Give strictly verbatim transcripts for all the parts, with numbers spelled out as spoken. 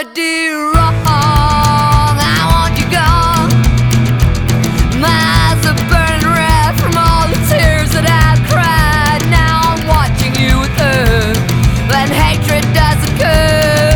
I did wrong. I want you gone. My eyes are burning red from all the tears that I've cried. Now I'm watching you with her, when hatred does occur.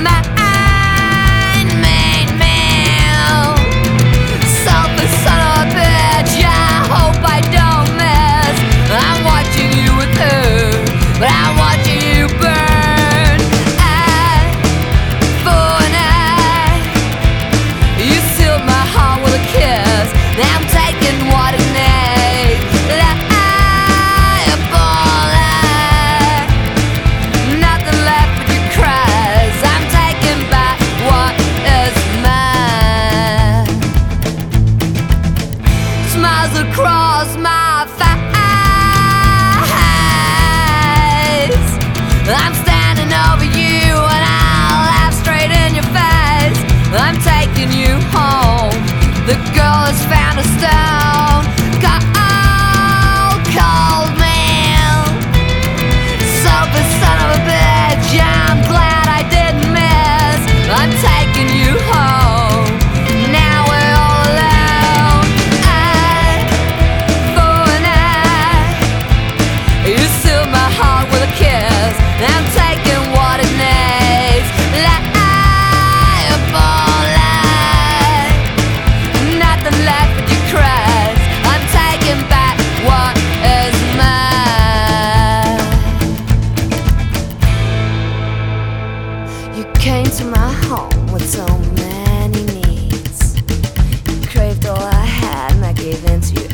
Mine made man, selfish son of a bitch. I hope I don't miss. I'm watching you with her, but I'm watching you burn. Eye for an eye, you sealed my heart with a kiss. Now I'm taking what it needs. Lie upon lie, nothing left but your cries. I'm taking back what is mine. Smiles across my face. I'm standing over you and I'll laugh straight in your face. I'm taking you home. The girl has found a stone. Cold, cold man, selfish son of a bitch. I'm glad I didn't miss. I'm taking you home. Now we're all alone. Eye for an eye, you sealed my heart with a kiss. I'm taking what it needs. Lie upon lie, nothing left but your cries. I'm taking back what is mine. You came to my home with so many needs. You craved all I had and I gave in to your